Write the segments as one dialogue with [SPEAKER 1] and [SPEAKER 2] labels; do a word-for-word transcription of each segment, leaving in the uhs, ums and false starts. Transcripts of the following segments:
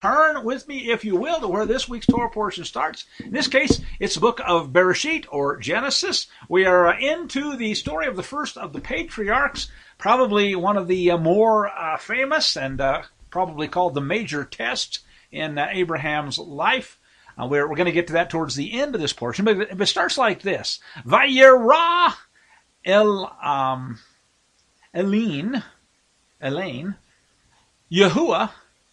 [SPEAKER 1] Turn with me, if you will, to where this week's Torah portion starts. In this case, it's the book of Bereshit, or Genesis. We are into the story of the first of the patriarchs, probably one of the uh, more uh, famous and uh, probably called the major test in uh, Abraham's life. Uh, we're we're going to get to that towards the end of this portion, but it starts like this. Vayera el um, Elaine, Elaine, Yahuwah,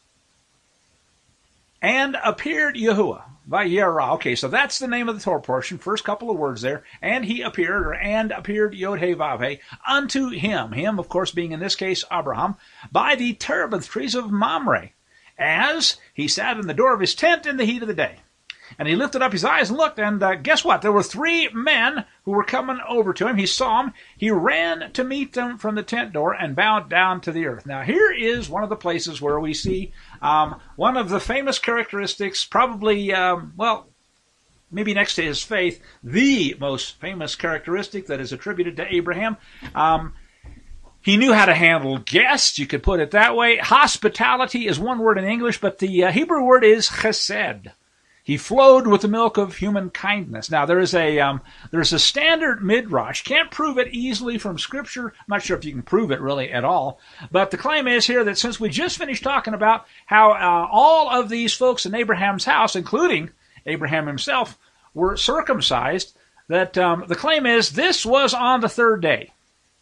[SPEAKER 1] and appeared Yahuwah. Vayera. Okay, so that's the name of the Torah portion. First couple of words there. And he appeared, or and appeared, Yod-Heh Vav-Heh, unto him. Him, of course, being in this case Abraham, by the terebinth trees of Mamre, as he sat in the door of his tent in the heat of the day. And he lifted up his eyes and looked, and uh, guess what? There were three men who were coming over to him. He saw them. He ran to meet them from the tent door and bowed down to the earth. Now, here is one of the places where we see um, one of the famous characteristics, probably, um, well, maybe next to his faith, the most famous characteristic that is attributed to Abraham. Um, he knew how to handle guests, you could put it that way. Hospitality is one word in English, but the uh, Hebrew word is chesed. He flowed with the milk of human kindness. Now, there is a um, there's a standard midrash. Can't prove it easily from Scripture. I'm not sure if you can prove it really at all. But the claim is here that since we just finished talking about how uh, all of these folks in Abraham's house, including Abraham himself, were circumcised, that um, the claim is this was on the third day.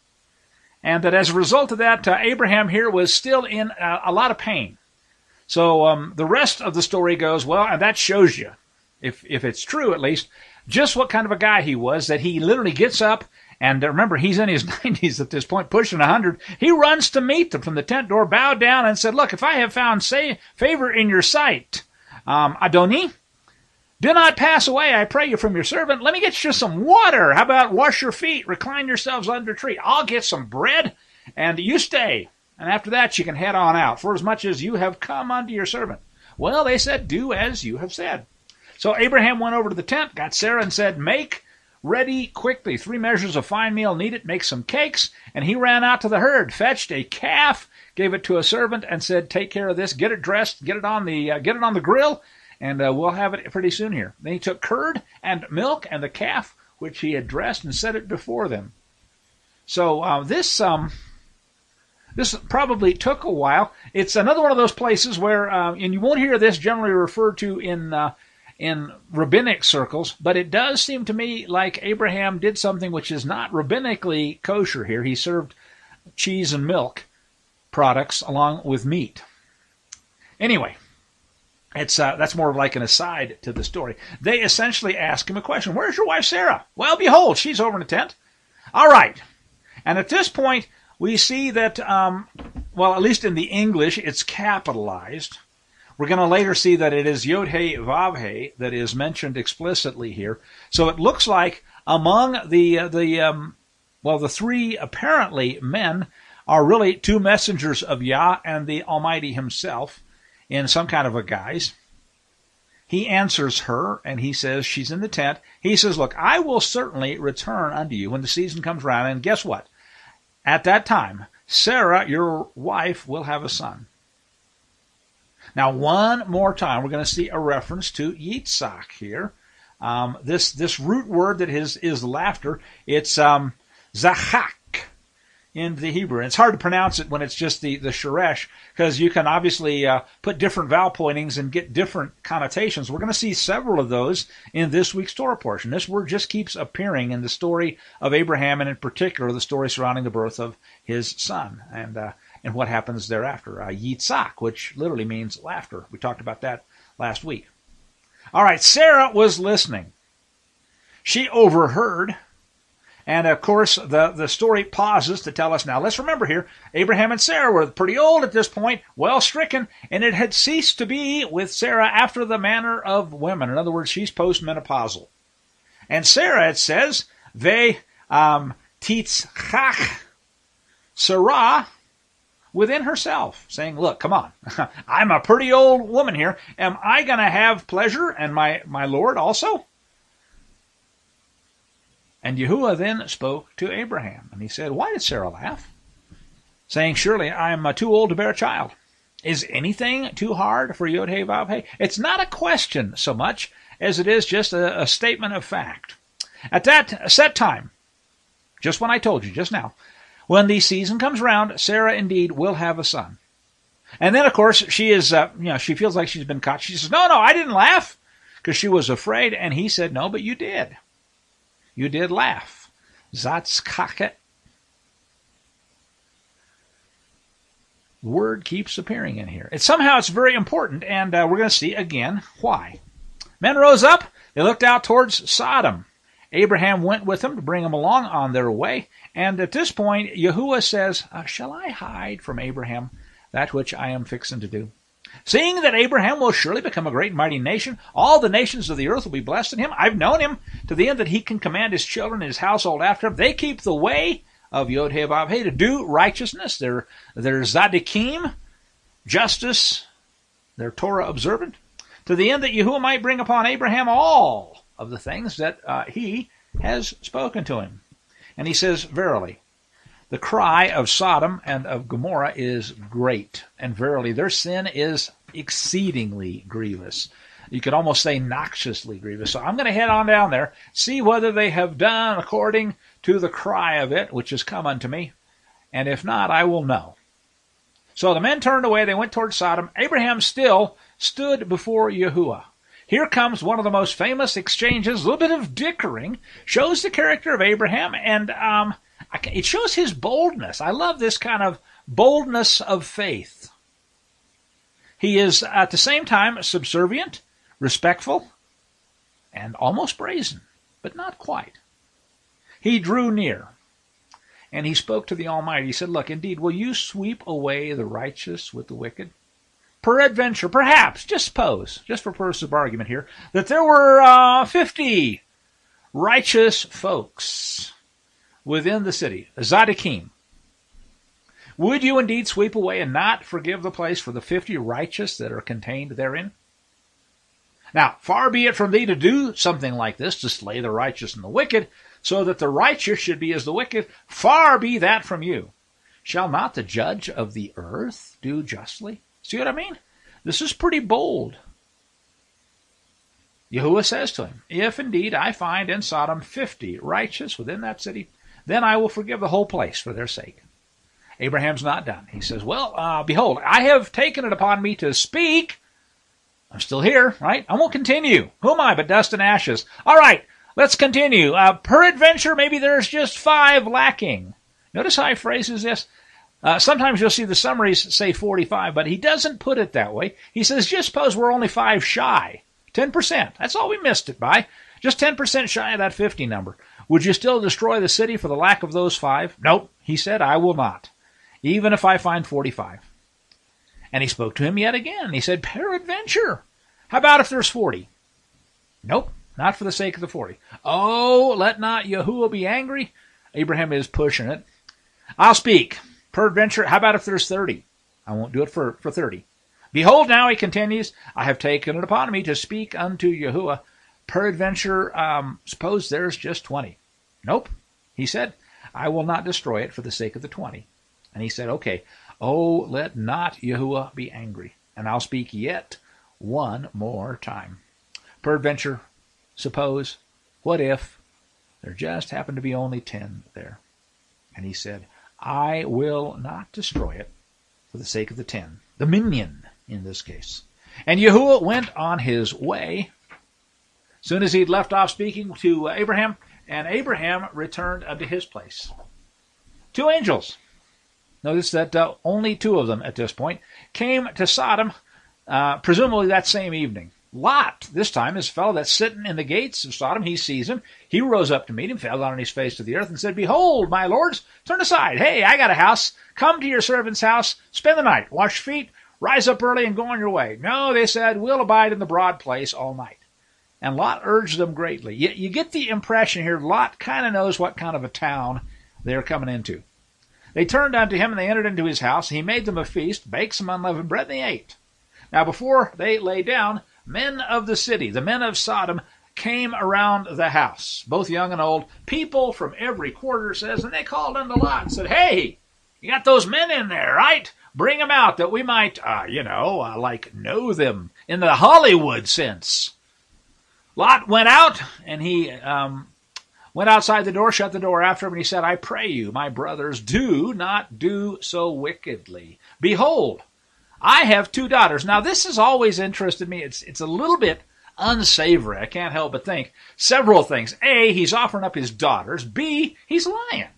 [SPEAKER 1] And that as a result of that, uh, Abraham here was still in uh, a lot of pain. So um, the rest of the story goes, well, and that shows you, if if it's true at least, just what kind of a guy he was, that he literally gets up, and remember, he's in his nineties at this point, pushing one hundred. He runs to meet them from the tent door, bowed down, and said, look, if I have found say, favor in your sight, um, Adoni, do not pass away, I pray you, from your servant. Let me get you some water. How about wash your feet, recline yourselves under a tree. I'll get some bread, and you stay. And after that, you can head on out, for as much as you have come unto your servant. Well, they said, do as you have said. So Abraham went over to the tent, got Sarah, and said, make ready quickly three measures of fine meal, knead it, make some cakes. And he ran out to the herd, fetched a calf, gave it to a servant, and said, take care of this, get it dressed, get it on the uh, get it on the grill, and uh, we'll have it pretty soon here. Then he took curd and milk and the calf, which he had dressed, and set it before them. So uh, this... um. This probably took a while. It's another one of those places where, uh, and you won't hear this generally referred to in uh, in rabbinic circles, but it does seem to me like Abraham did something which is not rabbinically kosher here. He served cheese and milk products along with meat. Anyway, it's uh, that's more like an aside to the story. They essentially ask him a question. Where's your wife Sarah? Well, behold, she's over in the tent. All right. And at this point, we see that, um, well, at least in the English, it's capitalized. We're going to later see that it is Yod-Heh Vav-Heh that is mentioned explicitly here. So it looks like among the, uh, the um, well, the three apparently men are really two messengers of Yah and the Almighty himself in some kind of a guise. He answers her, and he says she's in the tent. He says, look, I will certainly return unto you when the season comes around, and guess what? At that time, Sarah, your wife, will have a son. Now, one more time, we're going to see a reference to Yitzhak here. Um, this this root word that is, is laughter, it's um, zachak in the Hebrew. And it's hard to pronounce it when it's just the, the sheresh, because you can obviously uh, put different vowel pointings and get different connotations. We're going to see several of those in this week's Torah portion. This word just keeps appearing in the story of Abraham, and in particular the story surrounding the birth of his son and uh, and what happens thereafter. Uh, Yitzhak, which literally means laughter. We talked about that last week. All right, Sarah was listening. She overheard. And, of course, the, the story pauses to tell us, now, let's remember here, Abraham and Sarah were pretty old at this point, well stricken, and it had ceased to be with Sarah after the manner of women. In other words, she's postmenopausal. And Sarah, it says, ve um, titzchach Sarah within herself, saying, look, come on, I'm a pretty old woman here. Am I going to have pleasure and my, my Lord also? And Yahuwah then spoke to Abraham, and he said, why did Sarah laugh? Saying, surely I am uh, too old to bear a child. Is anything too hard for Yod-Heh-Vav-Heh? It's not a question so much as it is just a, a statement of fact. At that set time, just when I told you just now, when the season comes round, Sarah indeed will have a son. And then, of course, she is, uh, you know, she feels like she's been caught. She says, no, no, I didn't laugh, because she was afraid. And he said, no, but you did. You did laugh. Zatzkaket. The word keeps appearing in here. It, somehow it's very important, and uh, we're going to see again why. Men rose up. They looked out towards Sodom. Abraham went with them to bring them along on their way. And at this point, Yahuwah says, uh, shall I hide from Abraham that which I am fixing to do? Seeing that Abraham will surely become a great and mighty nation, all the nations of the earth will be blessed in him. I've known him to the end that he can command his children and his household after him. They keep the way of Yod-Heh-Vav-Heh to do righteousness. They're, they're Tzaddikim, justice. They're Torah observant. To the end that Yahuwah might bring upon Abraham all of the things that uh, he has spoken to him. And he says, verily, the cry of Sodom and of Gomorrah is great, and verily their sin is exceedingly grievous. You could almost say noxiously grievous. So I'm going to head on down there, see whether they have done according to the cry of it, which has come unto me, and if not, I will know. So the men turned away, they went toward Sodom. Abraham still stood before Yahuwah. Here comes one of the most famous exchanges, a little bit of dickering, shows the character of Abraham, and um, it shows his boldness. I love this kind of boldness of faith. He is at the same time subservient, respectful, and almost brazen, but not quite. He drew near, and he spoke to the Almighty. He said, look, indeed, will you sweep away the righteous with the wicked? Peradventure, perhaps, just suppose, just for purposes of argument here, that there were uh, fifty righteous folks within the city, Tzaddikim. Would you indeed sweep away and not forgive the place for the fifty righteous that are contained therein? Now, far be it from thee to do something like this, to slay the righteous and the wicked, so that the righteous should be as the wicked. Far be that from you. Shall not the judge of the earth do justly? See what I mean? This is pretty bold. Yahuwah says to him, if indeed I find in Sodom fifty righteous within that city, then I will forgive the whole place for their sake. Abraham's not done. He says, well, uh, behold, I have taken it upon me to speak. I'm still here, right? I won't continue. Who am I but dust and ashes? All right, let's continue. Uh, peradventure, maybe there's just five lacking. Notice how he phrases this. Uh, sometimes you'll see the summaries say forty-five, but he doesn't put it that way. He says, just suppose we're only five shy. ten percent. That's all we missed it by. Just ten percent shy of that fifty number. Would you still destroy the city for the lack of those five? Nope. He said, I will not, even if I find forty-five. And he spoke to him yet again. He said, peradventure. How about if there's forty? Nope. Not for the sake of the forty. Oh, let not Yahuwah be angry. Abraham is pushing it. I'll speak. Peradventure, how about if there's thirty? I won't do it for, for thirty. Behold, now, he continues, I have taken it upon me to speak unto Yahuwah. Peradventure, um, suppose there's just twenty. Nope. He said, I will not destroy it for the sake of the twenty. And he said, okay, oh, let not Yahuwah be angry, and I'll speak yet one more time. Peradventure, suppose, what if there just happened to be only ten there? And he said, I will not destroy it for the sake of the ten. The minyan, in this case. And Yahuwah went on his way, soon as he'd left off speaking to Abraham, and Abraham returned unto his place. Two angels, notice that uh, only two of them at this point, came to Sodom, uh, presumably that same evening. Lot, this time, is a fellow that's sitting in the gates of Sodom. He sees him. He rose up to meet him, fell down on his face to the earth, and said, behold, my lords, turn aside. Hey, I got a house. Come to your servant's house, spend the night, wash your feet, rise up early, and go on your way. No, they said, we'll abide in the broad place all night. And Lot urged them greatly. You, you get the impression here, Lot kind of knows what kind of a town they're coming into. They turned unto him, and they entered into his house. He made them a feast, baked some unleavened bread, and they ate. Now before they lay down, men of the city, the men of Sodom, came around the house, both young and old, people from every quarter, says, and they called unto Lot and said, hey, you got those men in there, right? Bring them out that we might, uh, you know, uh, like know them in the Hollywood sense. Lot went out, and he um, went outside the door, shut the door after him, and he said, I pray you, my brothers, do not do so wickedly. Behold, I have two daughters. Now, this has always interested me. It's, it's a little bit unsavory. I can't help but think several things. A, he's offering up his daughters. B, he's lying.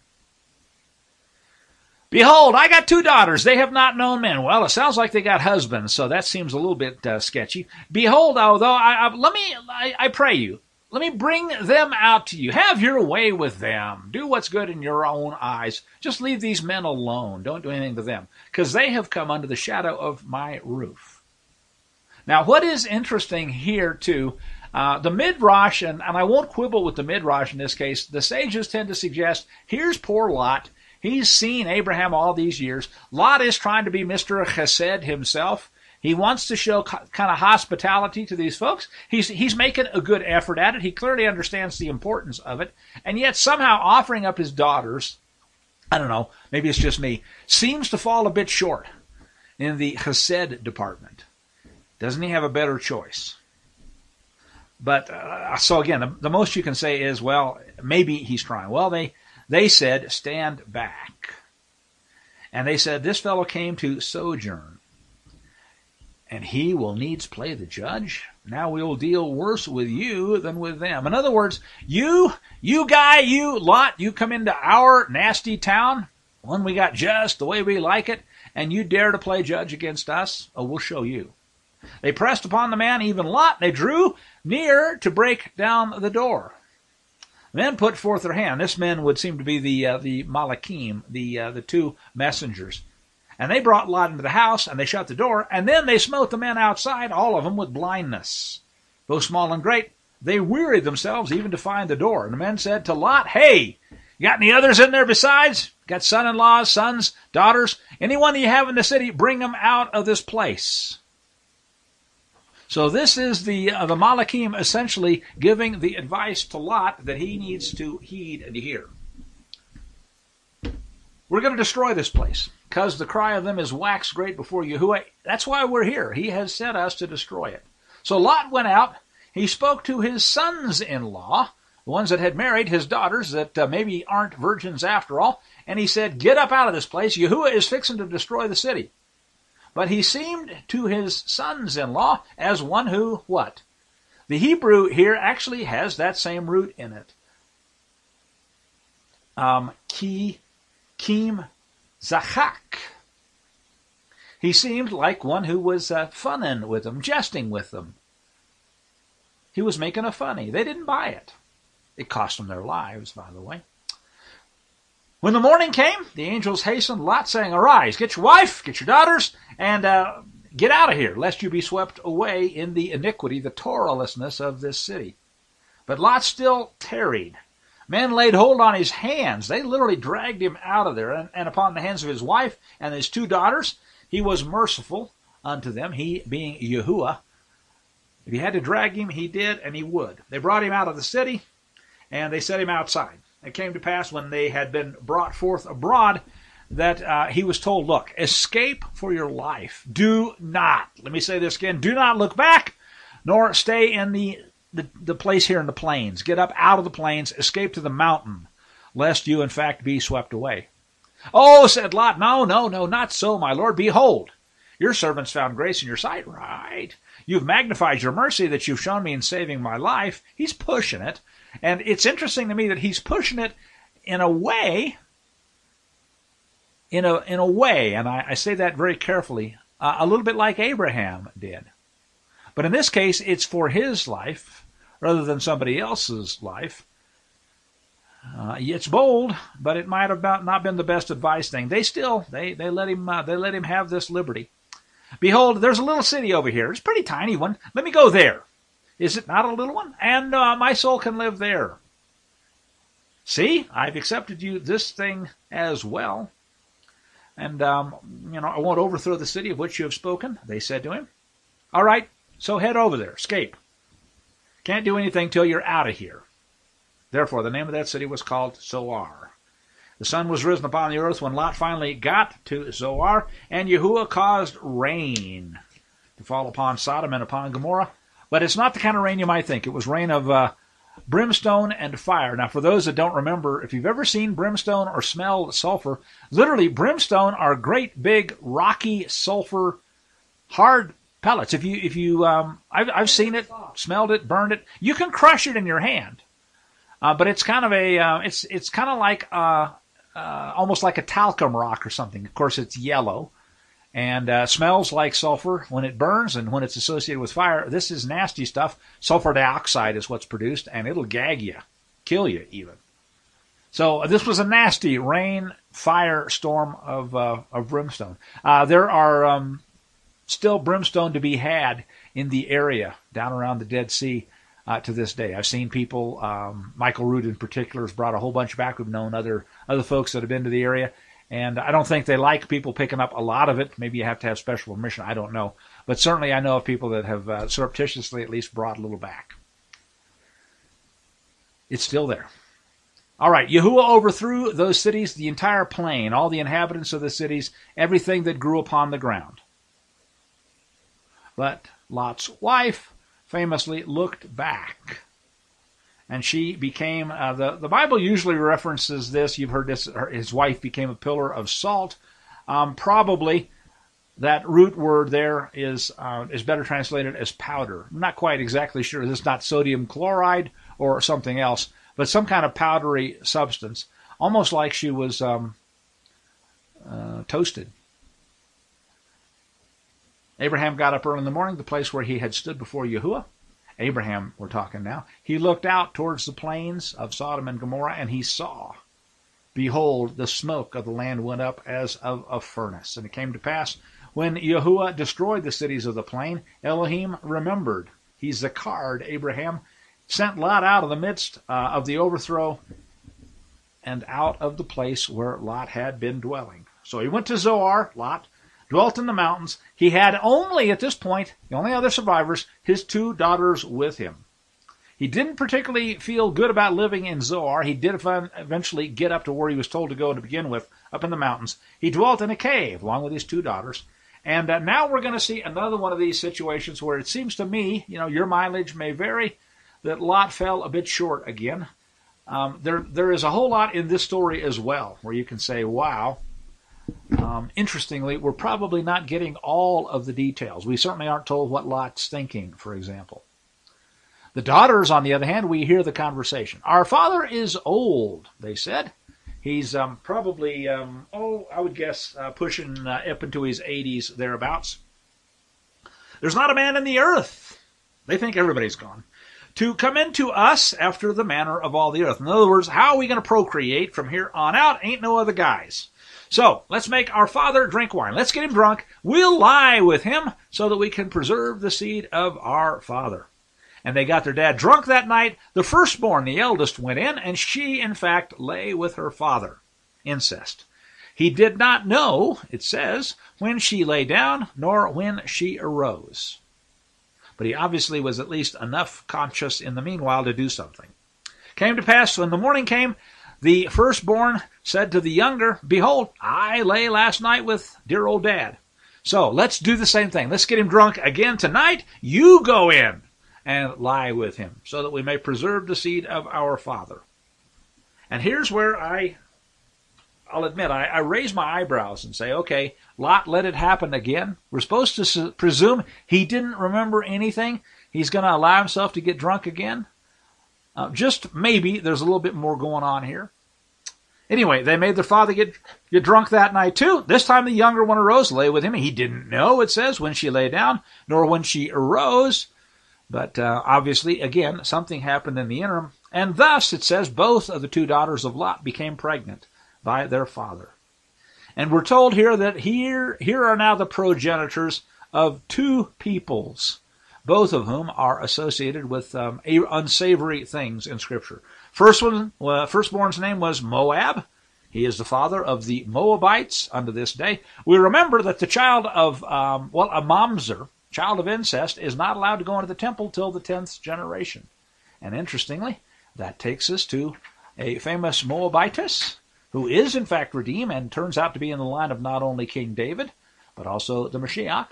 [SPEAKER 1] Behold, I got two daughters. They have not known men. Well, it sounds like they got husbands, so that seems a little bit uh, sketchy. Behold, although I, I let me, I, I pray you, let me bring them out to you. Have your way with them. Do what's good in your own eyes. Just leave these men alone. Don't do anything to them, because they have come under the shadow of my roof. Now, what is interesting here, too, uh, the Midrash, and, and I won't quibble with the Midrash in this case, the sages tend to suggest, here's poor Lot. He's seen Abraham all these years. Lot is trying to be Mister Chesed himself. He wants to show kind of hospitality to these folks. He's he's making a good effort at it. He clearly understands the importance of it. And yet somehow offering up his daughters, I don't know, maybe it's just me, seems to fall a bit short in the Chesed department. Doesn't he have a better choice? But, uh, so again, the, the most you can say is, well, maybe he's trying. Well, they... They said, stand back. And they said, this fellow came to sojourn, and he will needs play the judge. Now we will deal worse with you than with them. In other words, you, you guy, you Lot, you come into our nasty town, one we got just the way we like it, and you dare to play judge against us? Oh, we'll show you. They pressed upon the man, even Lot, they drew near to break down the door. Men put forth their hand. This men would seem to be the uh, the Malachim, the uh, the two messengers. And they brought Lot into the house, and they shut the door, and then they smote the men outside, all of them with blindness. Both small and great, they wearied themselves even to find the door. And the men said to Lot, hey, you got any others in there besides? Got son-in-laws, sons, daughters? Anyone you have in the city, bring them out of this place. So this is the uh, the Malachim essentially giving the advice to Lot that he needs to heed and hear. We're going to destroy this place because the cry of them is waxed great before Yahuwah. That's why we're here. He has sent us to destroy it. So Lot went out. He spoke to his sons-in-law, the ones that had married his daughters that uh, maybe aren't virgins after all, and he said, get up out of this place. Yahuwah is fixing to destroy the city. But he seemed to his sons-in-law as one who, what? The Hebrew here actually has that same root in it. Um, ki, kim, zachak. He seemed like one who was uh, funning with them, jesting with them. He was making a funny. They didn't buy it. It cost them their lives, by the way. When the morning came, the angels hastened Lot, saying, arise, get your wife, get your daughters, and uh, get out of here, lest you be swept away in the iniquity, the Torahlessness of this city. But Lot still tarried. Men laid hold on his hands. They literally dragged him out of there, and, and upon the hands of his wife and his two daughters, he was merciful unto them, he being Yahuwah. If he had to drag him, he did, and he would. They brought him out of the city, and they set him outside. It came to pass when they had been brought forth abroad that uh, he was told, look, escape for your life. Do not, let me say this again, do not look back, nor stay in the, the, the place here in the plains. Get up out of the plains, escape to the mountain, lest you in fact be swept away. Oh, said Lot, no, no, no, not so, my lord. Behold, your servants found grace in your sight. Right. You've magnified your mercy that you've shown me in saving my life. He's pushing it. And it's interesting to me that he's pushing it in a way, in a in a way, and I, I say that very carefully, uh, a little bit like Abraham did. But in this case, it's for his life rather than somebody else's life. Uh, it's bold, but it might have not been the best advice thing. They still they they let him uh, they let him have this liberty. Behold, there's a little city over here. It's a pretty tiny one. Let me go there. Is it not a little one? And uh, my soul can live there. See, I've accepted you this thing as well. And, um, you know, I won't overthrow the city of which you have spoken, they said to him. All right, so head over there, escape. Can't do anything till you're out of here. Therefore, the name of that city was called Zoar. The sun was risen upon the earth when Lot finally got to Zoar, and Yahuwah caused rain to fall upon Sodom and upon Gomorrah. But it's not the kind of rain you might think. It was rain of uh, brimstone and fire. Now, for those that don't remember, if you've ever seen brimstone or smelled sulfur, literally brimstone are great big rocky sulfur hard pellets. If you, if you, um, I've, I've seen it, smelled it, burned it. You can crush it in your hand, uh, but it's kind of a, uh, it's it's kind of like uh, uh, almost like a talcum rock or something. Of course, it's yellow and uh, smells like sulfur when it burns, and when it's associated with fire, this is nasty stuff. Sulfur dioxide is what's produced, and it'll gag you, kill you even. So this was a nasty rain, fire storm of uh, of brimstone. Uh, there are um, still brimstone to be had in the area down around the Dead Sea uh, to this day. I've seen people, um, Michael Root in particular has brought a whole bunch back. We've known other other folks that have been to the area. And I don't think they like people picking up a lot of it. Maybe you have to have special permission. I don't know. But certainly I know of people that have uh, surreptitiously at least brought a little back. It's still there. All right, Yahuwah overthrew those cities, the entire plain, all the inhabitants of the cities, everything that grew upon the ground. But Lot's wife famously looked back. And she became, uh, the, the Bible usually references this. You've heard this, her, his wife became a pillar of salt. Um, probably that root word there is uh, is better translated as powder. I'm not quite exactly sure. This is not sodium chloride or something else, but some kind of powdery substance, almost like she was um, uh, toasted. Abraham got up early in the morning, the place where he had stood before Yahuwah. Abraham, we're talking now. He looked out towards the plains of Sodom and Gomorrah, and he saw, behold, the smoke of the land went up as of a furnace. And it came to pass, when Yahuwah destroyed the cities of the plain, Elohim remembered. He zakared Abraham, sent Lot out of the midst uh, of the overthrow, and out of the place where Lot had been dwelling. So he went to Zoar, Lot, dwelt in the mountains. He had only, at this point, the only other survivors, his two daughters with him. He didn't particularly feel good about living in Zoar. He did eventually get up to where he was told to go to begin with, up in the mountains. He dwelt in a cave along with his two daughters. And uh, now we're going to see another one of these situations where it seems to me, you know, your mileage may vary, that Lot fell a bit short again. Um, there, there is a whole lot in this story as well, where you can say, wow. Um, interestingly, we're probably not getting all of the details. We certainly aren't told what Lot's thinking, for example. The daughters, on the other hand, we hear the conversation. Our father is old, they said. He's um, probably, um, oh, I would guess, uh, pushing uh, up into his eighties, thereabouts. There's not a man in the earth. They think everybody's gone. To come into us after the manner of all the earth. In other words, how are we going to procreate from here on out? Ain't no other guys. So, let's make our father drink wine. Let's get him drunk. We'll lie with him so that we can preserve the seed of our father. And they got their dad drunk that night. The firstborn, the eldest, went in, and she, in fact, lay with her father. Incest. He did not know, it says, when she lay down, nor when she arose. But he obviously was at least enough conscious in the meanwhile to do something. Came to pass, when the morning came, the firstborn said to the younger, behold, I lay last night with dear old dad. So let's do the same thing. Let's get him drunk again tonight. You go in and lie with him so that we may preserve the seed of our father. And here's where I, I'll admit, I, I raise my eyebrows and say, okay, Lot let it happen again. We're supposed to su- presume he didn't remember anything. He's going to allow himself to get drunk again. Uh, just maybe there's a little bit more going on here. Anyway, they made their father get, get drunk that night too. This time the younger one arose, lay with him. He didn't know, it says, when she lay down, nor when she arose. But uh, obviously, again, something happened in the interim. And thus, it says, both of the two daughters of Lot became pregnant by their father. And we're told here that here, here are now the progenitors of two peoples, both of whom are associated with um, unsavory things in Scripture. First one, uh, firstborn's name was Moab. He is the father of the Moabites unto this day. We remember that the child of, um, well, a mamzer, child of incest, is not allowed to go into the temple till the tenth generation. And interestingly, that takes us to a famous Moabitess who is in fact redeemed and turns out to be in the line of not only King David, but also the Mashiach.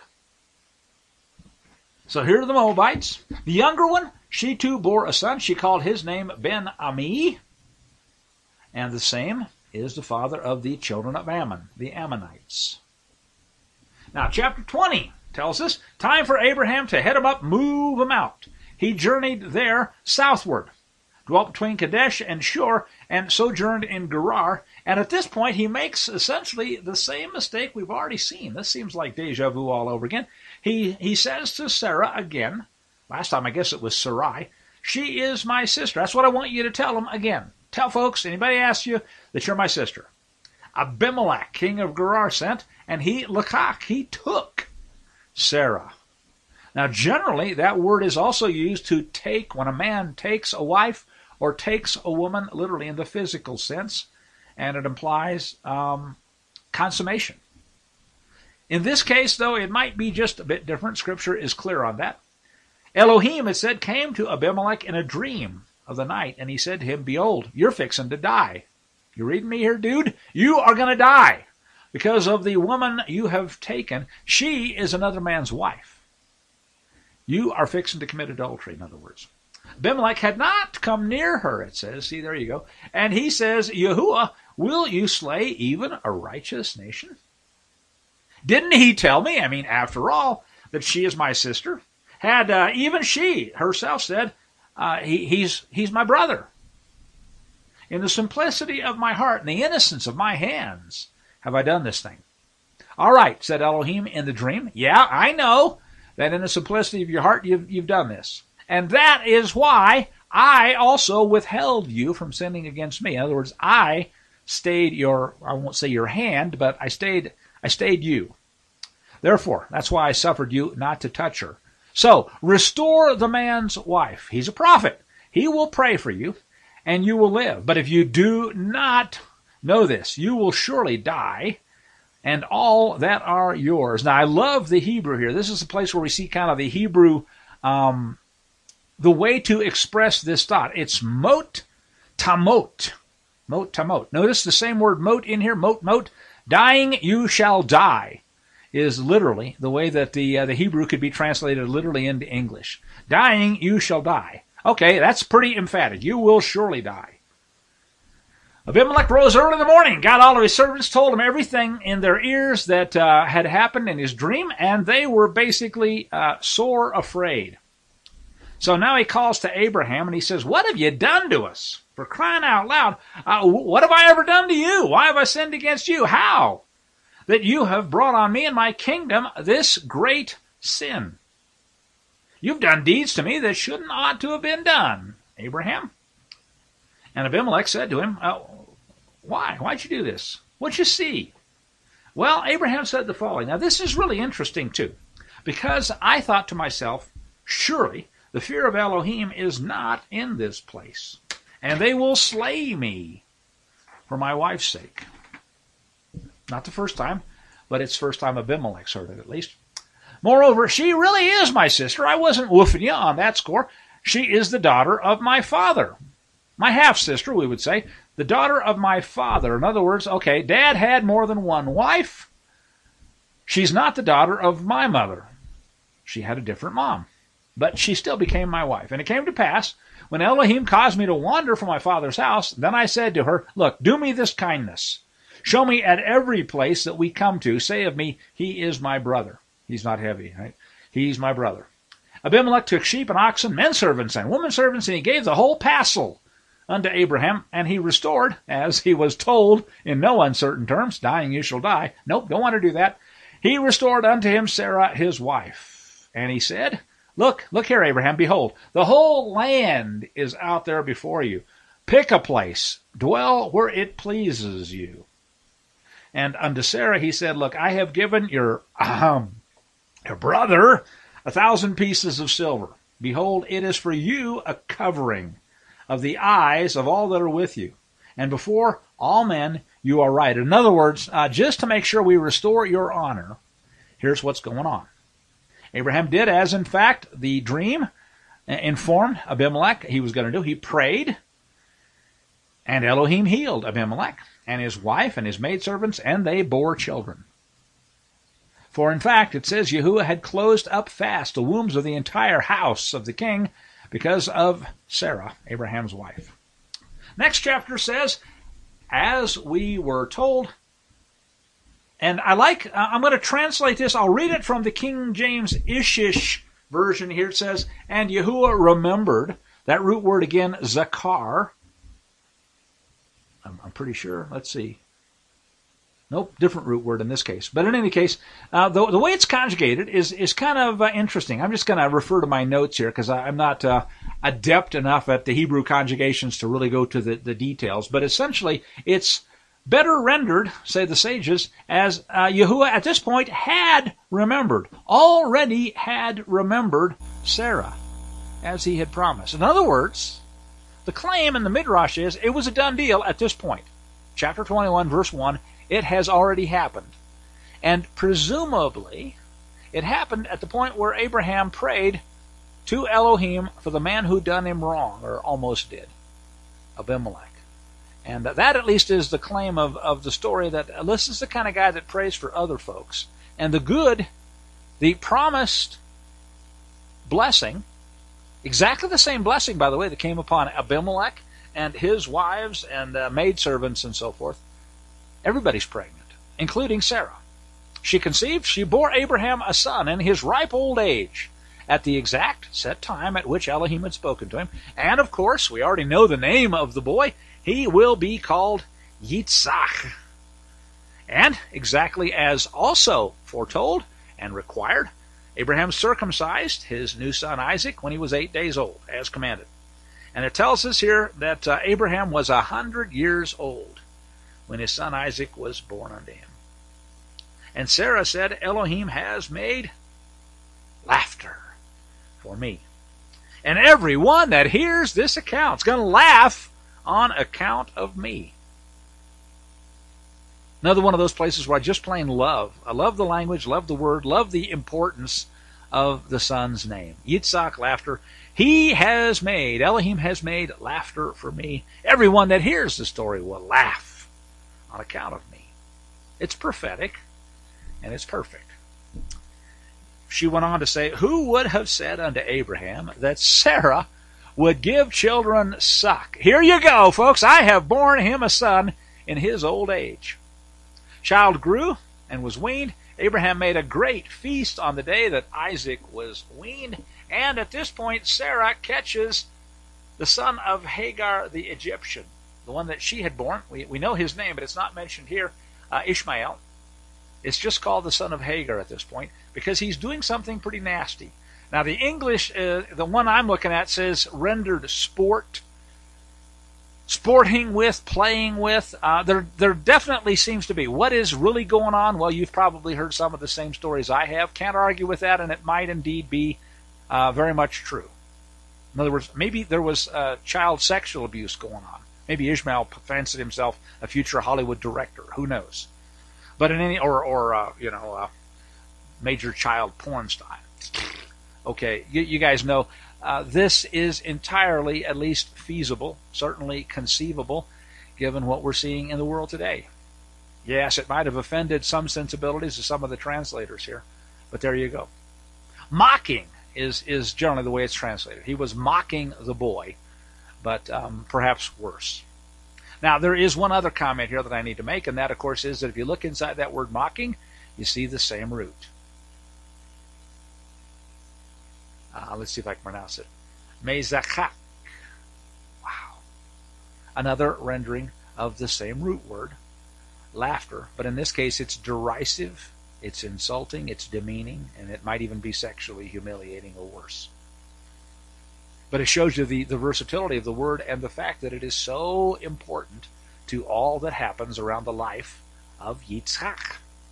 [SPEAKER 1] So here are the Moabites. The younger one, she too bore a son. She called his name Ben-Ami. And the same is the father of the children of Ammon, the Ammonites. Now, chapter twenty tells us, time for Abraham to head him up, move him out. He journeyed there southward, dwelt between Kadesh and Shur, and sojourned in Gerar. And at this point, he makes essentially the same mistake we've already seen. This seems like deja vu all over again. He, he says to Sarah again, last time I guess it was Sarai, she is my sister. That's what I want you to tell them again. Tell folks, anybody asks you, that you're my sister. Abimelech, king of Gerar, sent, and he, lakach, he took Sarah. Now, generally, that word is also used to take, when a man takes a wife or takes a woman, literally in the physical sense, and it implies um, consummation. In this case, though, it might be just a bit different. Scripture is clear on that. Elohim, it said, came to Abimelech in a dream of the night, and he said to him, behold, you're fixing to die. You reading me here, dude? You are going to die because of the woman you have taken. She is another man's wife. You are fixing to commit adultery, in other words. Abimelech had not come near her, it says. See, there you go. And he says, Yahuwah, will you slay even a righteous nation? Didn't he tell me, I mean, after all, that she is my sister? Had uh, even she herself said, uh, he, he's, he's my brother. In the simplicity of my heart and the innocence of my hands have I done this thing. All right, said Elohim in the dream. Yeah, I know that in the simplicity of your heart you've, you've done this. And that is why I also withheld you from sinning against me. In other words, I stayed your, I won't say your hand, but I stayed, I stayed you. Therefore, that's why I suffered you not to touch her. So, restore the man's wife. He's a prophet. He will pray for you, and you will live. But if you do not know this, you will surely die, and all that are yours. Now, I love the Hebrew here. This is the place where we see kind of the Hebrew, um, the way to express this thought. It's mot tamot. Mot tamot. Notice the same word mot in here, mot mot. Dying, you shall die, is literally the way that the, uh, the Hebrew could be translated literally into English. Dying, you shall die. Okay, that's pretty emphatic. You will surely die. Abimelech rose early in the morning, got all of his servants, told them everything in their ears that uh, had happened in his dream, and they were basically uh, sore afraid. So now he calls to Abraham, and he says, what have you done to us? For crying out loud, uh, what have I ever done to you? Why have I sinned against you? How? That you have brought on me and my kingdom this great sin. You've done deeds to me that shouldn't ought to have been done, Abraham. And Abimelech said to him, uh, why? Why'd you do this? What'd you see? Well, Abraham said the following. Now, this is really interesting, too, because I thought to myself, surely the fear of Elohim is not in this place, and they will slay me for my wife's sake. Not the first time, but it's the first time Abimelech's heard it, at least. Moreover, she really is my sister. I wasn't woofing you on that score. She is the daughter of my father. My half-sister, we would say. The daughter of my father. In other words, okay, Dad had more than one wife. She's not the daughter of my mother. She had a different mom. But she still became my wife. And it came to pass, when Elohim caused me to wander from my father's house, then I said to her, look, do me this kindness. Show me at every place that we come to, say of me, he is my brother. He's not heavy, right? He's my brother. Abimelech took sheep and oxen, men servants and women servants, and he gave the whole parcel unto Abraham, and he restored, as he was told in no uncertain terms, dying you shall die. Nope, don't want to do that. He restored unto him Sarah his wife. And he said, look, look here, Abraham, behold, the whole land is out there before you. Pick a place, dwell where it pleases you. And unto Sarah he said, look, I have given your, um, your brother a thousand pieces of silver. Behold, it is for you a covering of the eyes of all that are with you. And before all men you are right. In other words, uh, just to make sure we restore your honor, here's what's going on. Abraham did as, in fact, the dream informed Abimelech he was going to do. He prayed. And Elohim healed Abimelech and his wife and his maidservants, and they bore children. For in fact, it says Yahuwah had closed up fast the wombs of the entire house of the king because of Sarah, Abraham's wife. Next chapter says, as we were told, and I like, uh, I'm going to translate this, I'll read it from the King James Ishish version here. It says, and Yahuwah remembered, that root word again, zakar. I'm, I'm pretty sure, let's see. Nope, different root word in this case. But in any case, uh, the, the way it's conjugated is, is kind of uh, interesting. I'm just going to refer to my notes here because I'm not uh, adept enough at the Hebrew conjugations to really go to the, the details. But essentially, it's better rendered, say the sages, as uh, Yahuwah at this point had remembered, already had remembered Sarah, as he had promised. In other words, the claim in the Midrash is it was a done deal at this point. Chapter twenty-one, verse one, it has already happened. And presumably, it happened at the point where Abraham prayed to Elohim for the man who done him wrong, or almost did, Abimelech. And that at least is the claim of, of the story, that this is the kind of guy that prays for other folks. And the good, the promised blessing, exactly the same blessing, by the way, that came upon Abimelech and his wives and uh, maidservants and so forth. Everybody's pregnant, including Sarah. She conceived, she bore Abraham a son in his ripe old age, at the exact set time at which Elohim had spoken to him. And of course, we already know the name of the boy. He will be called Yitzhak. And exactly as also foretold and required, Abraham circumcised his new son Isaac when he was eight days old, as commanded. And it tells us here that uh, Abraham was a hundred years old when his son Isaac was born unto him. And Sarah said, Elohim has made laughter for me. And everyone that hears this account is going to laugh on account of me. Another one of those places where I just plain love. I love the language, love the word, love the importance of the son's name. Yitzhak, laughter. He has made, Elohim has made laughter for me. Everyone that hears the story will laugh on account of me. It's prophetic, and it's perfect. She went on to say, who would have said unto Abraham that Sarah would give children suck? Here you go, folks. I have borne him a son in his old age. Child grew and was weaned. Abraham made a great feast on the day that Isaac was weaned. And at this point, Sarah catches the son of Hagar the Egyptian, the one that she had born. We, we know his name, but it's not mentioned here, uh, Ishmael. It's just called the son of Hagar at this point because he's doing something pretty nasty. Now, the English, uh, the one I'm looking at, says rendered sport, sporting with, playing with. Uh, there, there definitely seems to be. What is really going on? Well, you've probably heard some of the same stories I have. Can't argue with that, and it might indeed be uh, very much true. In other words, maybe there was uh, child sexual abuse going on. Maybe Ishmael fancied himself a future Hollywood director. Who knows? But in any, or, or uh, you know, uh, major child porn star. Okay, you, you guys know uh, this is entirely, at least feasible, certainly conceivable, given what we're seeing in the world today. Yes, it might have offended some sensibilities of some of the translators here, but there you go. Mocking is, is generally the way it's translated. He was mocking the boy, but um, perhaps worse. Now, there is one other comment here that I need to make, and that, of course, is that if you look inside that word mocking, you see the same root. Uh, let's see if I can pronounce it. Mezachak. Wow. Another rendering of the same root word, laughter. But in this case, it's derisive, it's insulting, it's demeaning, and it might even be sexually humiliating or worse. But it shows you the, the versatility of the word and the fact that it is so important to all that happens around the life of Yitzhak.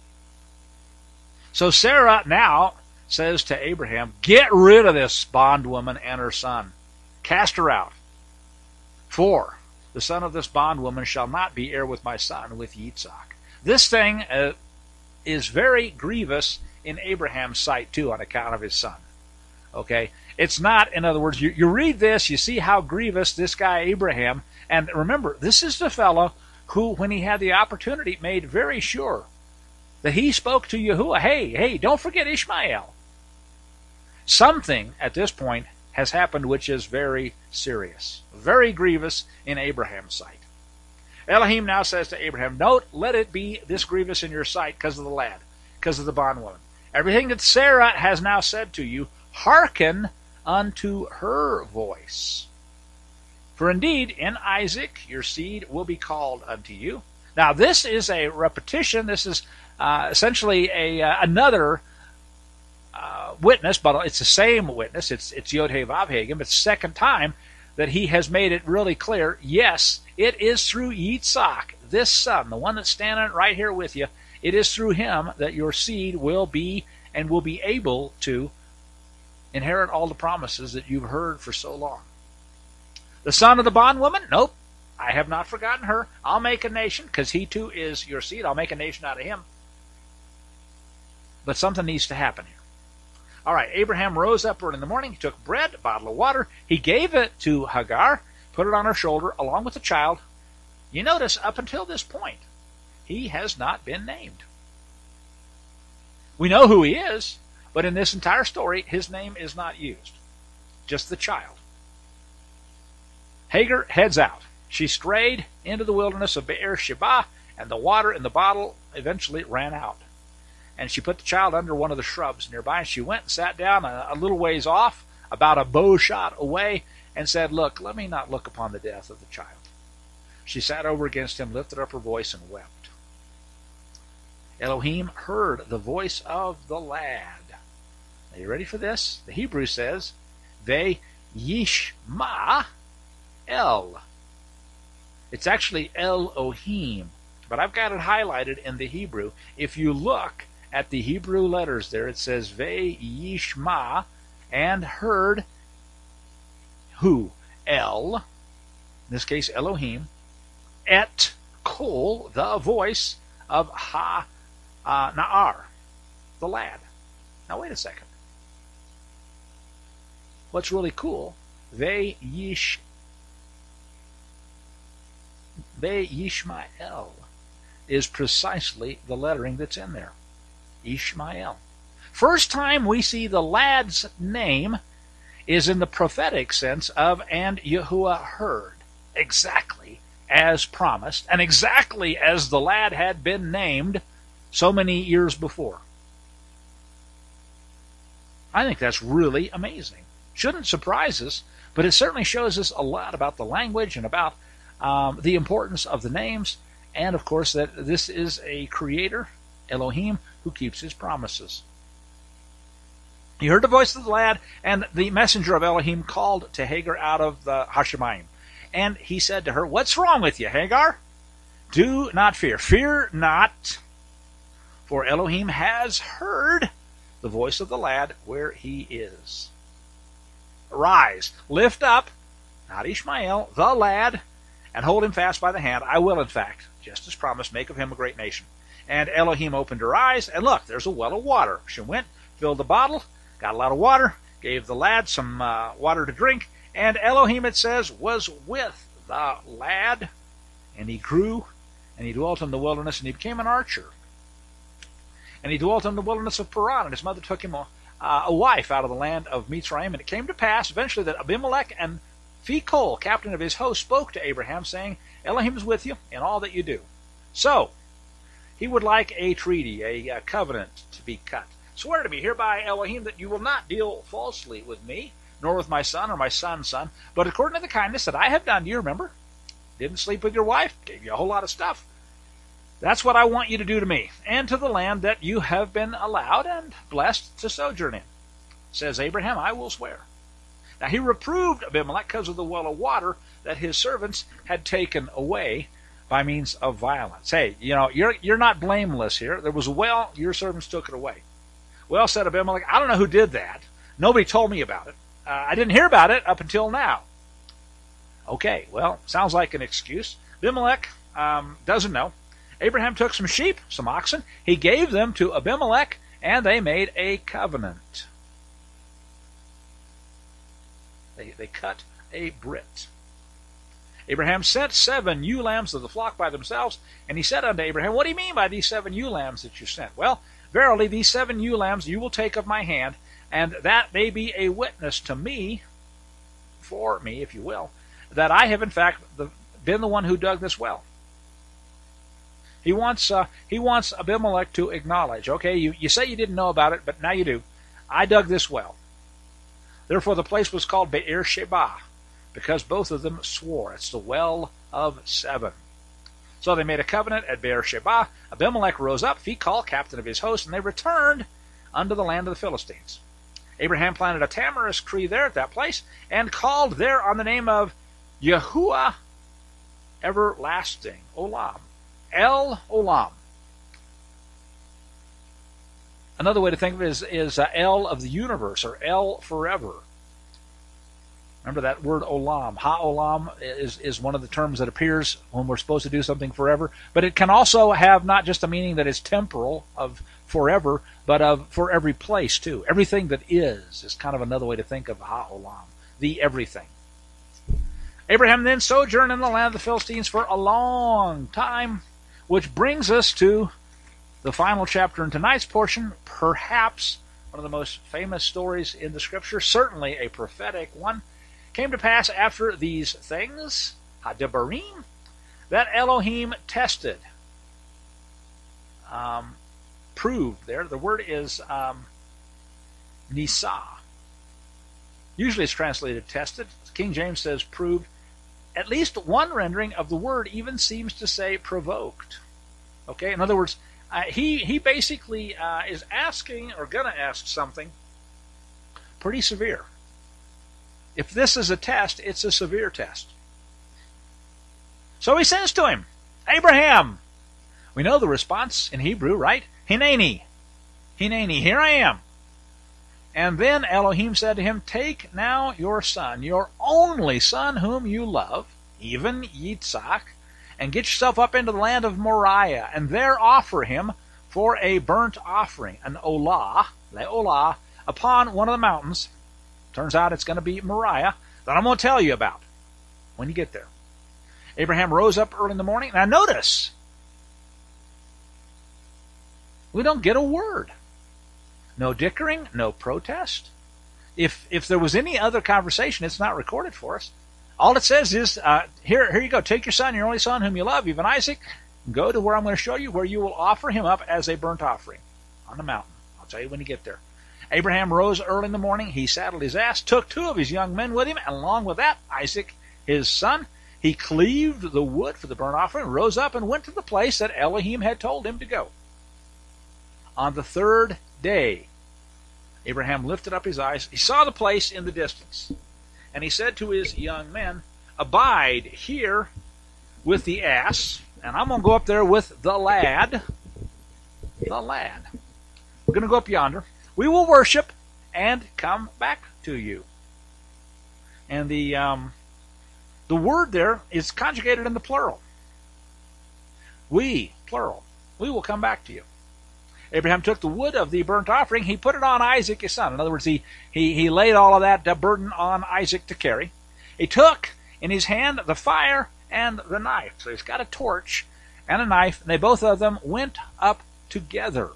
[SPEAKER 1] So Sarah now says to Abraham, get rid of this bondwoman and her son. Cast her out. For the son of this bondwoman shall not be heir with my son, with Yitzhak. This thing uh, is very grievous in Abraham's sight, too, on account of his son. Okay? It's not, in other words, you, you read this, you see how grievous this guy Abraham, and remember, this is the fellow who, when he had the opportunity, made very sure that he spoke to Yahuwah, hey, hey, don't forget Ishmael. Something at this point has happened which is very serious, very grievous in Abraham's sight. Elohim now says to Abraham, "Note, let it be this grievous in your sight because of the lad, because of the bondwoman. Everything that Sarah has now said to you, hearken unto her voice. For indeed, in Isaac your seed will be called unto you." Now, this is a repetition. This is uh, essentially a uh, another uh, witness, but it's the same witness. It's it's Yod-Heh-Vav-Heh, but it's the second time that he has made it really clear. Yes, it is through Yitzhak, this son, the one that's standing right here with you. It is through him that your seed will be and will be able to inherit all the promises that you've heard for so long. The son of the bondwoman? Nope. I have not forgotten her. I'll make a nation, because he too is your seed. I'll make a nation out of him. But something needs to happen here. All right, Abraham rose up early in the morning. He took bread, a bottle of water. He gave it to Hagar, put it on her shoulder, along with the child. You notice, up until this point, he has not been named. We know who he is, but in this entire story, his name is not used. Just the child. Hagar heads out. She strayed into the wilderness of Beer-sheba, and the water in the bottle eventually ran out. And she put the child under one of the shrubs nearby, and she went and sat down a, a little ways off, about a bow shot away, and said, "Look, let me not look upon the death of the child." She sat over against him, lifted up her voice, and wept. Elohim heard the voice of the lad. Are you ready for this? The Hebrew says, Ve yishma El. It's actually Elohim, but I've got it highlighted in the Hebrew. If you look at the Hebrew letters there, it says Ve yishma, and heard who? El, in this case Elohim, et kol, the voice of Ha uh, Naar, the lad. Now wait a second. What's really cool, Ve yish Ve Yishmael is precisely the lettering that's in there. Ishmael. First time we see the lad's name is in the prophetic sense of, and Yahuwah heard, exactly as promised, and exactly as the lad had been named so many years before. I think that's really amazing. Shouldn't surprise us, but it certainly shows us a lot about the language and about um, the importance of the names, and of course that this is a creator, Elohim, who keeps his promises. He heard the voice of the lad, and the messenger of Elohim called to Hagar out of the Hashemayim. And he said to her, "What's wrong with you, Hagar? Do not fear. Fear not, for Elohim has heard the voice of the lad where he is. Arise, lift up, not Ishmael, the lad, and hold him fast by the hand. I will, in fact, just as promised, make of him a great nation." And Elohim opened her eyes, and look, there's a well of water. She went, filled the bottle, got a lot of water, gave the lad some uh, water to drink, and Elohim, it says, was with the lad, and he grew, and he dwelt in the wilderness, and he became an archer. And he dwelt in the wilderness of Paran, and his mother took him a, uh, a wife out of the land of Mitzrayim. And it came to pass eventually that Abimelech and Phicol, captain of his host, spoke to Abraham, saying, "Elohim is with you in all that you do." So, he would like a treaty, a, a covenant to be cut. "Swear to me hereby, Elohim, that you will not deal falsely with me, nor with my son or my son's son, but according to the kindness that I have done to you," remember? Didn't sleep with your wife, gave you a whole lot of stuff. "That's what I want you to do to me, and to the land that you have been allowed and blessed to sojourn in." Says Abraham, "I will swear." Now he reproved Abimelech because of the well of water that his servants had taken away by means of violence. Hey, you know, you're you're not blameless here. There was a well, your servants took it away. "Well," said Abimelech, "I don't know who did that. Nobody told me about it. Uh, I didn't hear about it up until now." Okay, well, sounds like an excuse. Abimelech um, doesn't know. Abraham took some sheep, some oxen. He gave them to Abimelech, and they made a covenant. They, they cut a brit. Abraham sent seven ewe lambs of the flock by themselves, and he said unto Abraham, what do you mean by these seven ewe lambs that you sent? Well, verily, these seven ewe lambs you will take of my hand, and that may be a witness to me, for me, if you will, that I have in fact been the one who dug this well. He wants uh, he wants Abimelech to acknowledge, okay, you, you say you didn't know about it, but now you do. I dug this well. Therefore the place was called Be'er Sheba, because both of them swore. It's the well of seven. So they made a covenant at Be'er Sheba. Abimelech rose up, Phicol, captain of his host, and they returned unto the land of the Philistines. Abraham planted a tamarisk tree there at that place, and called there on the name of Yahuwah Everlasting, Olam, El Olam. Another way to think of it is, is uh, El of the universe, or El forever. Remember that word olam. Ha-olam is, is one of the terms that appears when we're supposed to do something forever. But it can also have not just a meaning that is temporal, of forever, but of for every place too. Everything that is is kind of another way to think of ha-olam, the everything. Abraham then sojourned in the land of the Philistines for a long time, which brings us to the final chapter in tonight's portion, perhaps one of the most famous stories in the Scripture, certainly a prophetic one. Came to pass after these things, Hadabarim, that Elohim tested, um, proved there. The word is um, Nisa. Usually it's translated tested. King James says proved. At least one rendering of the word even seems to say provoked. Okay, in other words, uh, he he basically uh, is asking or going to ask something pretty severe. If this is a test, it's a severe test. So he says to him, Abraham. We know the response in Hebrew, right? Hineni. Hineni, here I am. And then Elohim said to him, take now your son, your only son whom you love, even Yitzhak, and get yourself up into the land of Moriah, and there offer him for a burnt offering, an olah, le'olah, upon one of the mountains. Turns out it's going to be Moriah, that I'm going to tell you about when you get there. Abraham rose up early in the morning. Now notice, we don't get a word. No dickering, no protest. If if there was any other conversation, it's not recorded for us. All it says is, uh, here, here you go. Take your son, your only son whom you love, even Isaac, and go to where I'm going to show you, where you will offer him up as a burnt offering on the mountain. I'll tell you when you get there. Abraham rose early in the morning. He saddled his ass, took two of his young men with him, and along with that, Isaac, his son. He cleaved the wood for the burnt offering, rose up, and went to the place that Elohim had told him to go. On the third day, Abraham lifted up his eyes. He saw the place in the distance. And he said to his young men, abide here with the ass, and I'm going to go up there with the lad. The lad. We're going to go up yonder. We will worship and come back to you. And the um, the word there is conjugated in the plural. We, plural. We will come back to you. Abraham took the wood of the burnt offering. He put it on Isaac, his son. In other words, he, he, he laid all of that burden on Isaac to carry. He took in his hand the fire and the knife. So he's got a torch and a knife, and they both of them went up together.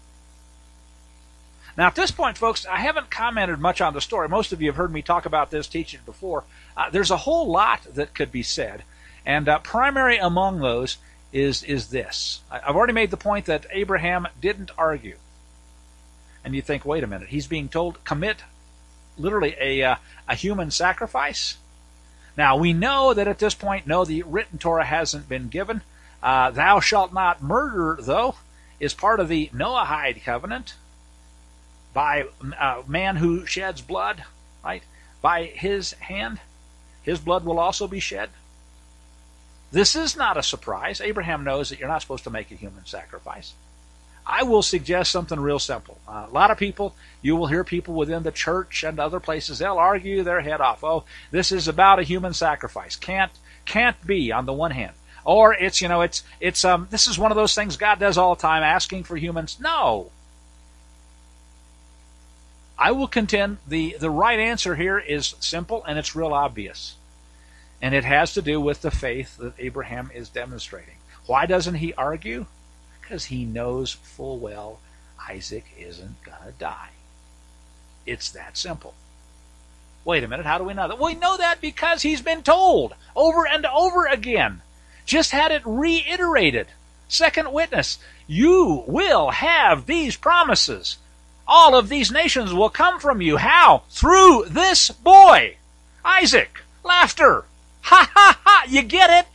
[SPEAKER 1] Now, at this point, folks, I haven't commented much on the story. Most of you have heard me talk about this, teach it before. Uh, there's a whole lot that could be said, and uh, primary among those is is this. I've already made the point that Abraham didn't argue. And you think, wait a minute, he's being told commit literally a uh, a human sacrifice? Now, we know that at this point, no, the written Torah hasn't been given. Uh, thou shalt not murder, though, is part of the Noahide covenant. By a man who sheds blood, right? By his hand, his blood will also be shed. This is not a surprise. Abraham knows that you're not supposed to make a human sacrifice. I will suggest something real simple. Uh, a lot of people, you will hear people within the church and other places, they'll argue their head off. Oh, this is about a human sacrifice. Can't can't be on the one hand. Or it's, you know, it's it's um this is one of those things God does all the time, asking for humans. No. I will contend the, the right answer here is simple and it's real obvious. And it has to do with the faith that Abraham is demonstrating. Why doesn't he argue? Because he knows full well Isaac isn't going to die. It's that simple. Wait a minute, how do we know that? We know that because he's been told over and over again. Just had it reiterated. Second witness, you will have these promises. All of these nations will come from you. How? Through this boy, Isaac. Laughter. Ha ha ha, you get it?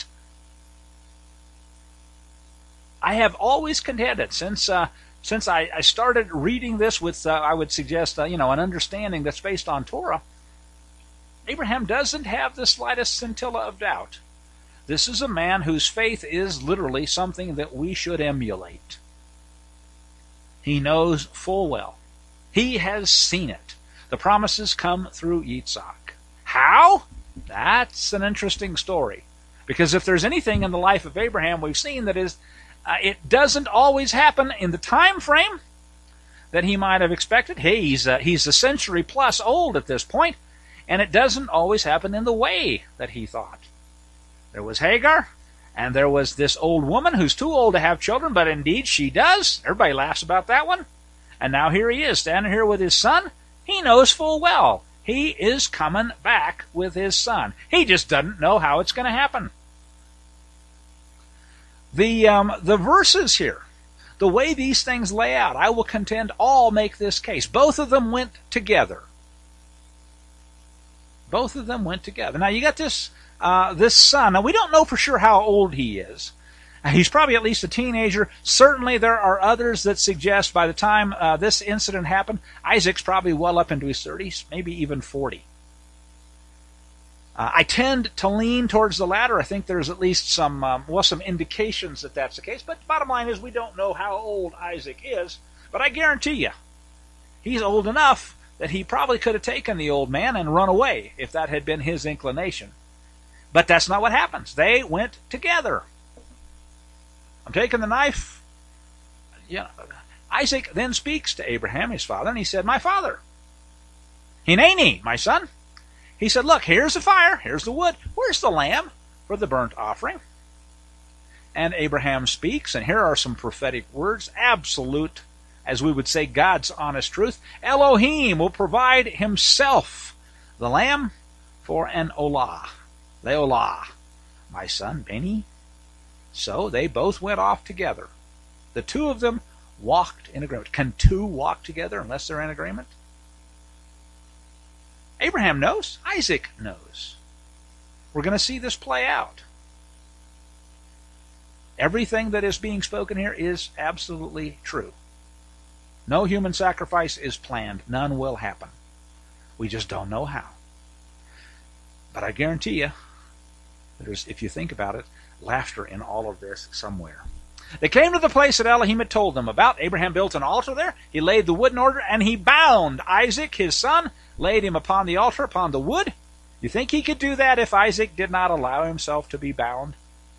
[SPEAKER 1] I have always contended since uh, since I, I started reading this with, uh, I would suggest, uh, you know, an understanding that's based on Torah. Abraham doesn't have the slightest scintilla of doubt. This is a man whose faith is literally something that we should emulate. He knows full well. He has seen it. The promises come through Yitzhak. How? That's an interesting story. Because if there's anything in the life of Abraham we've seen that is, uh, it doesn't always happen in the time frame that he might have expected. Hey, he's, uh, he's a century plus old at this point, and it doesn't always happen in the way that he thought. There was Hagar, and there was this old woman who's too old to have children, but indeed she does. Everybody laughs about that one. And now here he is, standing here with his son. He knows full well he is coming back with his son. He just doesn't know how it's going to happen. The, um, the verses here, the way these things lay out, I will contend all make this case. Both of them went together. Both of them went together. Now you got this uh, this son. Now we don't know for sure how old he is. He's probably at least a teenager. Certainly there are others that suggest by the time uh, this incident happened, Isaac's probably well up into his thirties, maybe even forty. Uh, I tend to lean towards the latter. I think there's at least some, um, well, some indications that that's the case. But the bottom line is we don't know how old Isaac is. But I guarantee you, he's old enough that he probably could have taken the old man and run away if that had been his inclination. But that's not what happens. They went together. I'm taking the knife. Yeah. Isaac then speaks to Abraham, his father, and he said, "My father." "Hineni, my son." He said, "Look, here's the fire, here's the wood. Where's the lamb for the burnt offering?" And Abraham speaks, and here are some prophetic words, absolute, as we would say, God's honest truth. Elohim will provide himself the lamb for an olah. Leolah, my son, Benny. So they both went off together. The two of them walked in agreement. Can two walk together unless they're in agreement? Abraham knows. Isaac knows. We're going to see this play out. Everything that is being spoken here is absolutely true. No human sacrifice is planned. None will happen. We just don't know how. But I guarantee you, there's, if you think about it, laughter in all of this somewhere. They came to the place that Elohim had told them about. Abraham built an altar there. He laid the wood in order, and he bound Isaac, his son, laid him upon the altar, upon the wood. You think he could do that if Isaac did not allow himself to be bound?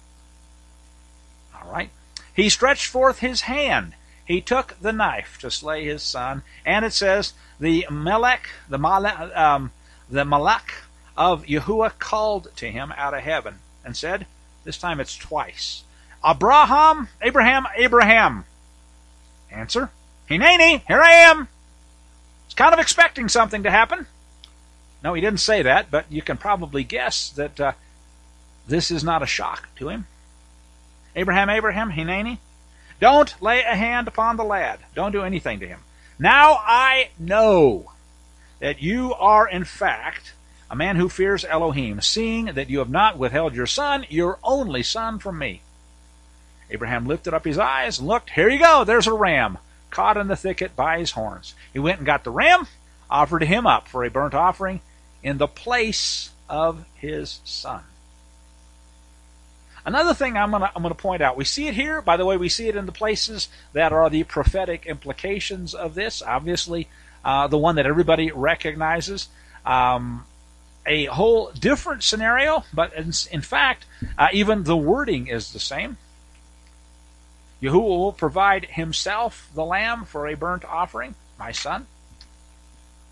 [SPEAKER 1] All right. He stretched forth his hand. He took the knife to slay his son, and it says the Melech, the Malach, um, the Malach of Yahuwah called to him out of heaven and said, this time it's twice, Abraham, Abraham, Abraham. Answer, Hineni, here I am. He's kind of expecting something to happen. No, he didn't say that, but you can probably guess that uh, this is not a shock to him. Abraham, Abraham, Hineni. Don't lay a hand upon the lad. Don't do anything to him. Now I know that you are in fact a man who fears Elohim, seeing that you have not withheld your son, your only son, from me. Abraham lifted up his eyes and looked. Here you go. There's a ram caught in the thicket by his horns. He went and got the ram, offered him up for a burnt offering in the place of his son. Another thing I'm going to I'm going to point out, we see it here. By the way, we see it in the places that are the prophetic implications of this. Obviously, uh, the one that everybody recognizes. Um, a whole different scenario, but in, in fact, uh, even the wording is the same. Yahuwah will provide himself the lamb for a burnt offering, my son.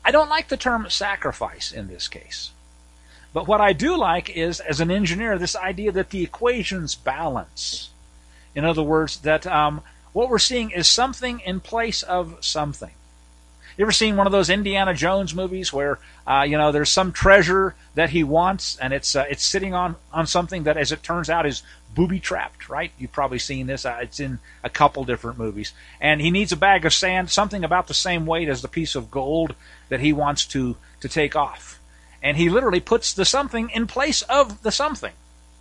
[SPEAKER 1] I don't like the term sacrifice in this case. But what I do like is, as an engineer, this idea that the equations balance. In other words, that um, what we're seeing is something in place of something. You ever seen one of those Indiana Jones movies where uh, you know there's some treasure that he wants, and it's uh, it's sitting on, on something that, as it turns out, is booby trapped, right? You've probably seen this. Uh, it's in a couple different movies. And he needs a bag of sand, something about the same weight as the piece of gold that he wants to, to take off. And he literally puts the something in place of the something.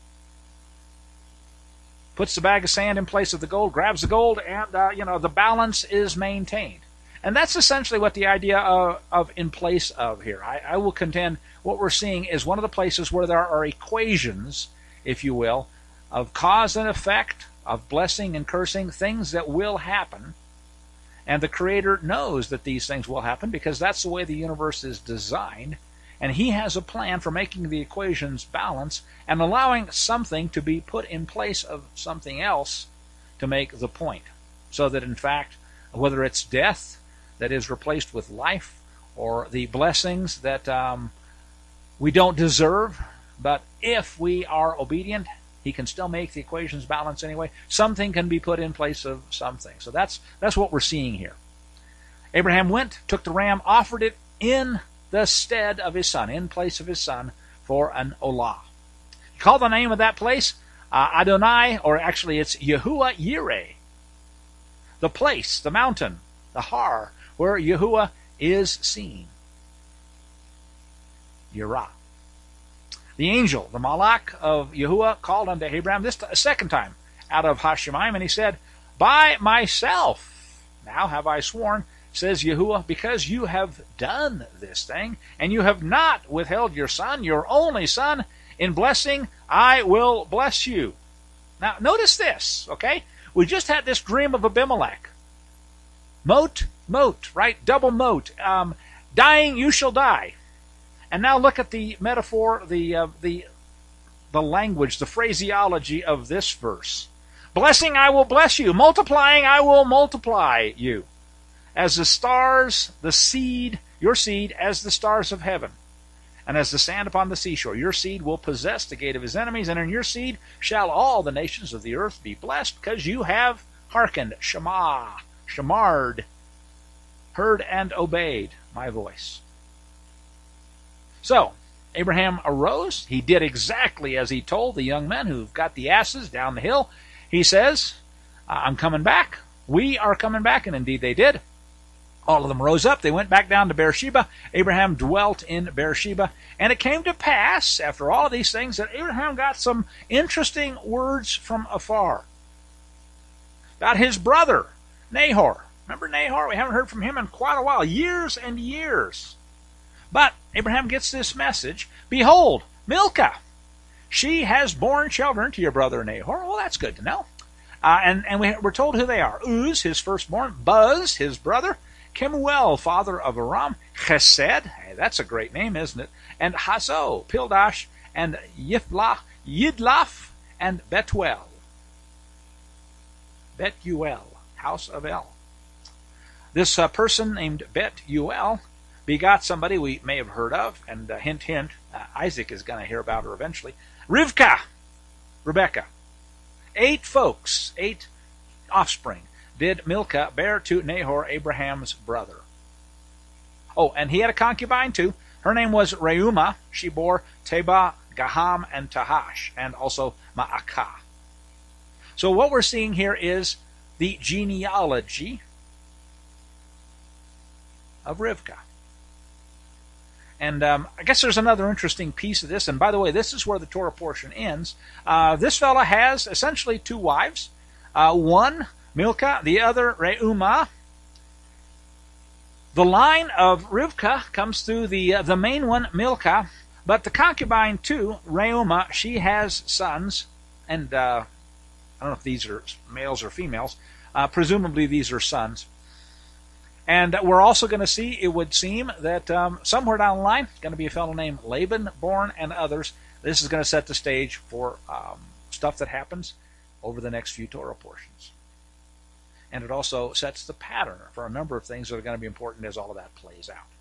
[SPEAKER 1] Puts the bag of sand in place of the gold, grabs the gold, and uh, you know the balance is maintained. And that's essentially what the idea of, of in place of here. I, I will contend what we're seeing is one of the places where there are equations, if you will, of cause and effect, of blessing and cursing, things that will happen. And the Creator knows that these things will happen because that's the way the universe is designed. And He has a plan for making the equations balance and allowing something to be put in place of something else to make the point. So that, in fact, whether it's death that is replaced with life, or the blessings that um, we don't deserve, but if we are obedient, He can still make the equations balance anyway. Something can be put in place of something. So that's that's what we're seeing here. Abraham went, took the ram, offered it in the stead of his son, in place of his son, for an olah. He called the name of that place uh, Adonai, or actually it's Yahuwah Yireh. The place, the mountain, the Har, where Yahuwah is seen. Yirah. The angel, the Malach of Yahuwah, called unto Abraham this a second time out of Hashemaim, and he said, By myself now have I sworn, says Yahuwah, because you have done this thing, and you have not withheld your son, your only son, in blessing, I will bless you. Now, notice this, okay? We just had this dream of Abimelech. Moat, moat, right? Double moat. Um, dying, you shall die. And now look at the metaphor, the uh, the the language, the phraseology of this verse. Blessing, I will bless you. Multiplying, I will multiply you. As the stars, the seed, your seed, as the stars of heaven, and as the sand upon the seashore. Your seed will possess the gate of his enemies, and in your seed shall all the nations of the earth be blessed, because you have hearkened, Shema, Shemard, heard and obeyed my voice. So, Abraham arose. He did exactly as he told the young men who've got the asses down the hill. He says, I'm coming back. We are coming back. And indeed they did. All of them rose up. They went back down to Beersheba. Abraham dwelt in Beersheba. And it came to pass, after all of these things, that Abraham got some interesting words from afar about his brother, Nahor. Remember Nahor? We haven't heard from him in quite a while. Years and years. But Abraham gets this message. Behold, Milcah, she has borne children to your brother Nahor. Well, that's good to know. Uh, and and we, we're told who they are. Uz, his firstborn. Buz, his brother. Kemuel, father of Aram. Chesed, hey, that's a great name, isn't it? And Hazo, Pildash, and Yiflah, Yidlaf, and Betuel. Betuel, house of El. This uh, person named Betuel begot somebody we may have heard of, and uh, hint, hint, uh, Isaac is going to hear about her eventually. Rivkah, Rebecca. Eight folks, eight offspring, did Milcah bear to Nahor, Abraham's brother. Oh, and he had a concubine too. Her name was Reumah. She bore Teba, Gaham, and Tahash, and also Ma'akah. So what we're seeing here is the genealogy of Rivkah. And um, I guess there's another interesting piece of this. And by the way, this is where the Torah portion ends. Uh, this fella has essentially two wives. Uh, one, Milcah, the other, Reumah. The line of Rivkah comes through the uh, the main one, Milcah. But the concubine, too, Reumah, she has sons. And uh, I don't know if these are males or females. Uh, presumably these are sons. And we're also going to see, it would seem, that um, somewhere down the line, going to be a fellow named Laban born and others. This is going to set the stage for um, stuff that happens over the next few Torah portions. And it also sets the pattern for a number of things that are going to be important as all of that plays out.